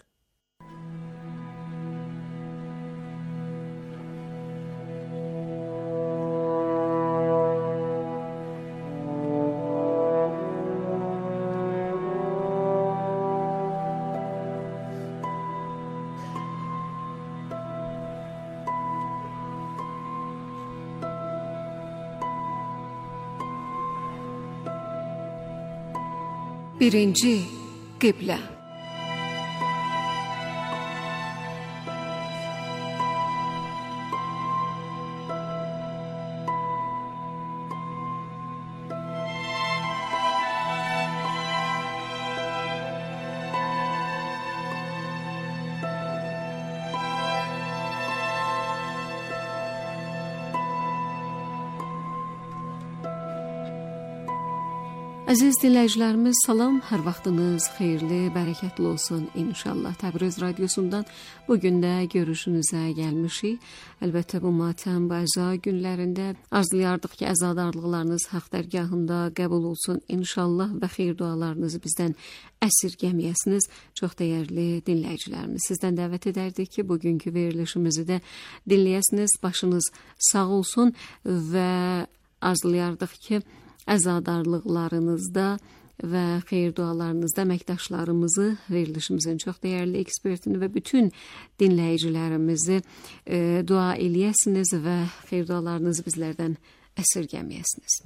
Birinci qiblə. Əziz dinləyicilərimiz, salam, hər vaxtınız xeyirli, bərəkətli olsun inşallah. Təbriz radiosundan bugün də görüşünüzə gəlmişik. Əlbəttə bu matəm və əza günlərində arzulayardıq ki, əzadarlıqlarınız haqq dərgahında qəbul olsun inşallah və xeyir dualarınızı bizdən əsirgəməyəsiniz. Çox dəyərli dinləyicilərimiz, sizdən dəvət edərdik ki, bugünkü verilişimizi də dinləyəsiniz, başınız sağ olsun və arzulayardıq ki, əzadarlıqlarınızda və xeyir dualarınızda əməkdaşlarımızı, verilişimizin çox dəyərli ekspertini və bütün dinləyicilərimizi e, dua eləyəsiniz və xeyir dualarınızı bizlərdən əsirgəməyəsiniz.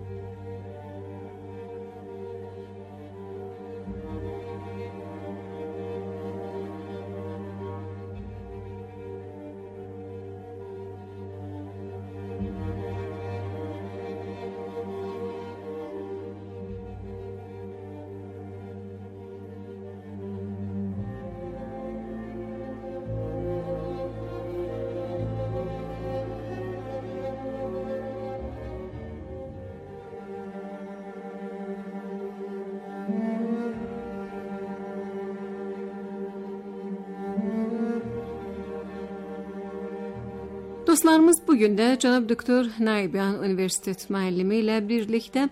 Dostlarımız bugün də cənab doktor Naibiyan Universitet müəllimi ilə birlikdə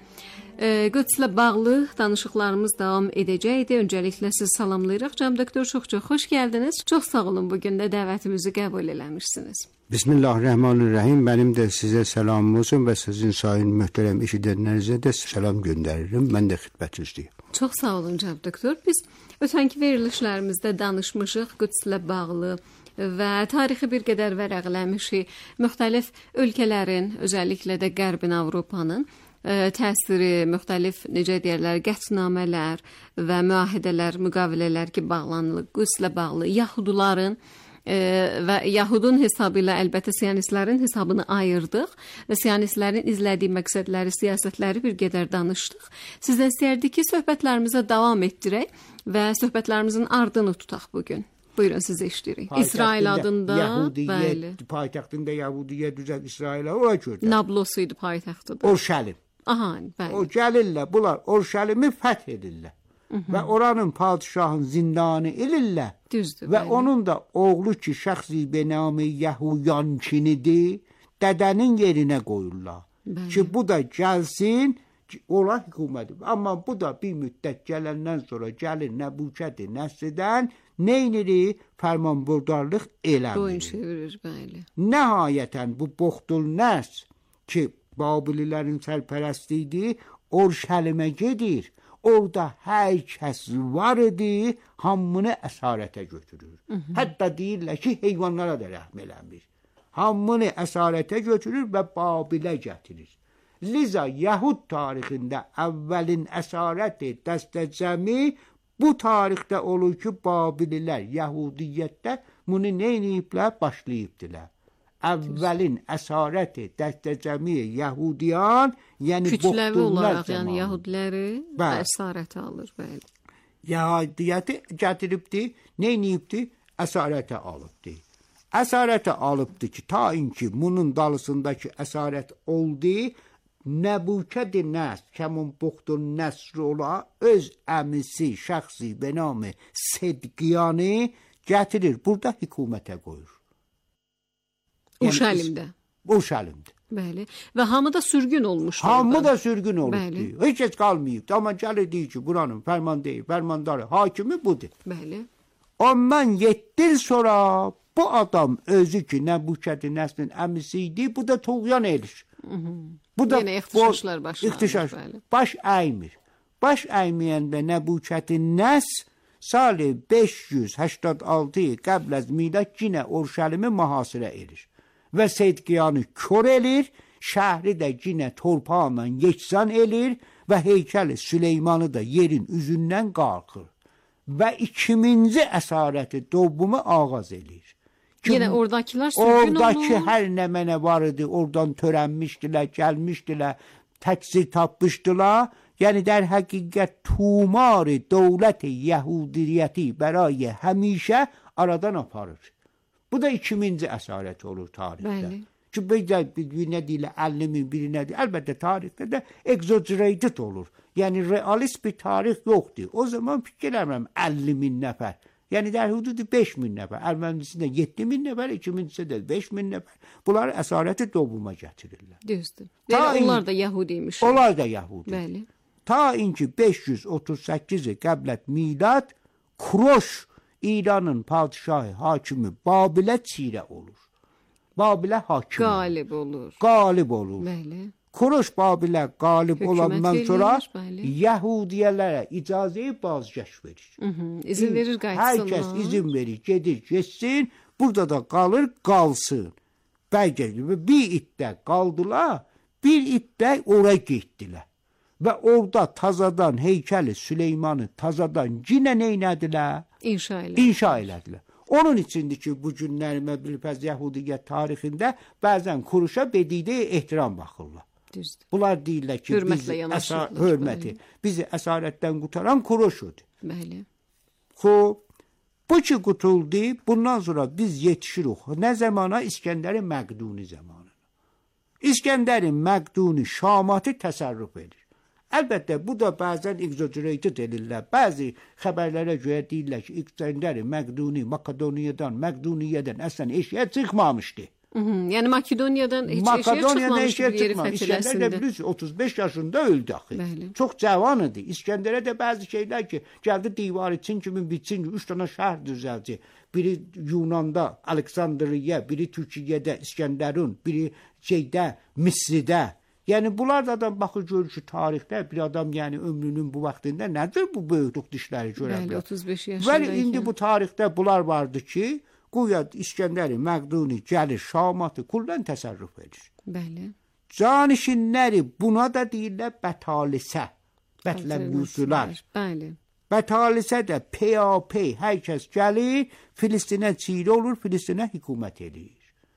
e, Qüdslə bağlı danışıqlarımız davam edəcəkdi. Öncəliklə sizi salamlayırıq. Cənab doktor, çox-çox xoş gəldiniz. Çox sağ olun, bugün də dəvətimizi qəbul eləmişsiniz. Bismillahirrahmanirrahim. Benim de size selamım olsun ve sizin sayın möhtərəm eşidənlərinizə də salam göndərirəm. Mən də xidmətinizdəyim. Çox sağ olun cənab doktor. Biz ötənki verilişlərimizdə danışmışıq Qüdslə bağlı və tarixi bir qədər vərəqləmişik. Müxtəlif ölkələrin, özəlliklə də Qərbin Avropanın ə, təsiri, müxtəlif necə deyirlər, qətnamələr və müahidələr, müqavilələr ki, bağlanılır Qüdslə bağlı Yahuduların ə, və Yahudun hesabı ilə əlbəttə Siyonistlərin hesabını ayırdıq və Siyonistlərin izlədiyi məqsədləri, siyasətləri bir qədər danışdıq. Sizdən istəyərdik ki, söhbətlərimizə davam etdirək və söhbətlərimizin ardını tutaq bugün. Buyurun, sizi eşidirik. İsrail adında, bəli. Paytaxtında Yahudiyə düzək İsrailə ora gördü. Nablus idi paytaxtıdır. Orşəlim. Aha, bəli. O gəlirlər, bunlar Orşəlimi fəth edirlər. Və oranın padişahın zindanı elirlər. Düzdür, və bəli. Onun da oğlu ki, şəxsi benamı Yahuyankinidir, dədənin yerinə qoyurlar. Bəli. Ki, bu da gəlsin, ola hüküməti. Amma bu da bir müddət gələndən sonra gəlir Nəbukəd Nəsrdən, neyniri? Fərmanbərdarlıq eləmir. Boyun çevirir, bəli. Nəhayətən bu Boxtul Nəs ki, Babililərin sərpərəsti idi, Orşəlimə gedir. Orada hər kəs var idi, hamını əsarətə götürür. Hı -hı. Hətta deyirlər ki, heyvanlara da rəhm eləmir. Hamını əsarətə götürür və Babilə gətirir. Liza Yahud tarixində əvvəlin əsarəti dəstəcəmi bu tarixdə olur ki, Babililər Yahudiyyətdə bunu neyniyiblər? Başlayıbdilər. Əvvəlin əsarəti dəstəcəmi Yahudiyan, yəni kütləvi olaraq, yəni Yahudiləri əsarətə alır, bəli. Yahudiyyəti gətiribdi, neyniyibdi? Əsarətə alıbdi. Əsarətə alıbdı ki, ta inki bunun dalısındakı əsarət oldu, Nəbukəd Nəsr, kəmun Boxtul Nəsr ola, öz əmisi, şəxsi, benamı Sedqiyanı gətirir, burada hükümətə qoyur. Urşəlimdə. Urşəlimdə. Bəli. Və hamı da sürgün olmuşdu. Hamı da sürgün olubdu. Heç heç qalmayıbdı. Amma gəlir deyir ki, buranın fərmandeyi, fərmandarı, hakimi budur. Bəli. Ondan yeddi il sonra bu adam özü ki, Nəbukəd Nəsrin əmisi idi, bu da tuğyan edir. Hı -hı. Bu da yenə ixtişaşlar başlanır. İxtişaş, baş əymir. Baş əyməyəndə Nəbukəd Nəsr salı beş yüz səksən altı qəbl az milad yenə Orşəlimi mühasirə edir. Və Sedqiyanı kör elir, şəhri də yenə torpaqla yeksan elir və heykəli Süleymanı da yerin üzündən qalxır. Və ikinci əsarəti doğumu ağaz edir. Yenə oradakılar sürgün olur. Oradakı hər nə mənə var idi, oradan törənmişdilər, gəlmişdilər, təksir tapmışdılar. Yəni در حقیقت تومار دولت یهودیتی برای همیشه aradan aparır. Bu da ikinci əsarət olur tarixdə. Bəli. ki bir nə deyirlər əlli min biri nədir? Əlbəttə tarixdə də exaggerated olur. Yəni realist bir tarix yoxdur. O zaman fikirləmirəm əlli min nəfər. Yəni در حدود beş min nəfər. Ermənisində yeddi min nəfər, iki mincə də beş min nəfər. Bunlar əsarəti doğuma gətirirlər. Düzdür. Yəni onlar da Yahudiymiş. Onlar da Yahudi. Bəli. Ta inki beş yüz otuz səkkiz qəblət milad Kuroş İranın padişahı, hakimi Babilə çirə olur. Babilə hakim qalib olur. Qalib olur. Bəli. Kuroş Babilə qalib olandan sonra verilir, Yahudilərə icazəyi bazgəş verir. Hı -hı, izin verir qayıtsınlar. Hər kəs izin verir, gedir, geçsin, burada da qalır, qalsın. Bəlkə bir iddə qaldılar, bir iddə ora getdilər. Və orada tazadan heykəli Süleymanı tazadan yenə neynədilər? İnşa elədilər. İnşa elədilər. Onun içindir ki, bu günlərimə bilpəz Yahudiyyət tarixində bəzən Kuruşa bediyyə ehtiram baxırlar. Düzdür. Bunlar deyirlər ki, hörmətlə bizi yanaşırlar. Hörməti, bizi əsarətdən qutaran Kuruşudur. Bəli. Xoş, bu ki qutuldu, bundan sonra biz yetişirik. Nə zamana? İskəndərin Məqduni zamanına. İskəndərin Məqduni Şamatı təsərrüf edir. Əlbəttə, bu da bəzən exaggerated edirlər. Bəzi xəbərlərə görə deyirlər ki, İskəndərin Məqduni Makedoniyadan, Məqduniyyədən əslən eşiyə çıxmamışdı. Hı -hı. Yəni Makedoniyadan heç Makedoniyadan eşiyə çıxmamış bir yeri çıxmamış. İskəndər də fəthləsində. bilirsiniz, otuz beş yaşında öldü axı. Bəli. Çox cavan idi. İskəndərə də bəzi şeylər ki, gəldi divar için kimi bitsin, üç dənə şəhər düzəldi. Biri Yunanda, Aleksandriya, biri Türkiyədə, İskəndərun, biri şeydə, Misridə. Yəni bunlar da adam baxır görür ki, tarixdə bir adam yəni ömrünün bu vaxtında nədir bu böyüklük dişləri görə bilər. Bəli, otuz beş yaşında. Və indi bu tarixdə bunlar vardı ki, Qoya İskəndəri Məqduni gəlir, Şamatı kullan təsərrüf edir. Bəli. Canişinləri buna da deyirlər bətalisə, bətləmüsülər. Bəli. Bətalisə də peyapey hər kəs gəlir, Filistinə çiğri olur, Filistinə hükümət edir.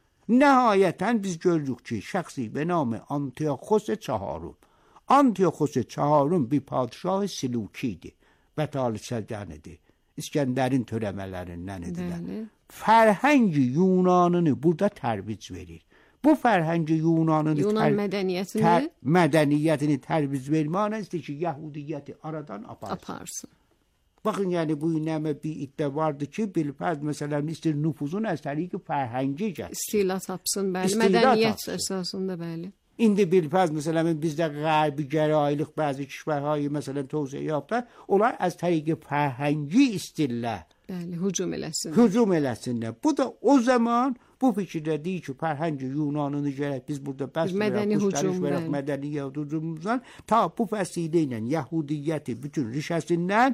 Nəhayətən biz görürük ki, şəxsi və namı Antioxos Çaharun. Antioxos Çaharun bir padişahı Siluki idi. Bətaliçədən idi. İskəndərin törəmələrindən idilər. Fərhəngi Yunanını burada tərbic verir. Bu fərhəngi Yunanını Yunan tər mədəniyyətini tər mədəniyyətini tərbic verməklə istəyir ki, Yahudiyyəti aradan aparsın. aparsın. Baxın, yəni bu nəmə bir iddia vardı ki, bilfəz məsələn istəyir nüfuzun əsəri ki, fərhəngi gəlsin. İstila tapsın, bəli. İstila Mədəniyyət tapsın. əsasında, bəli. İndi bilfəz məsələn bizdə qərbi gərayılıq bəzi kişvərhayı məsələn tövsiyə yapdı. Onlar az təriqi fərhəngi istillər. Bəli, hücum eləsin. Hücum eləsinlər. Bu da o zaman bu fikirdə deyir ki, fərhəngi Yunanını gərək biz burada bəs mədəni hücum verək, mədəniyyət hücumumuzdan ta bu vəsilə ilə Yahudiyyəti bütün rişəsindən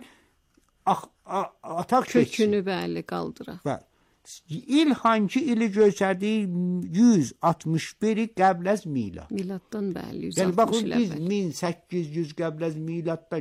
ataq kökünü bəli qaldıraq. Və il hangi ili göstərdiyi yüz altmış biri qəbl əz milad. Miladdan bəli, yüz Yəni altmış baxın il biz əvvəl. min səkkiz yüz qəbl əz miladdan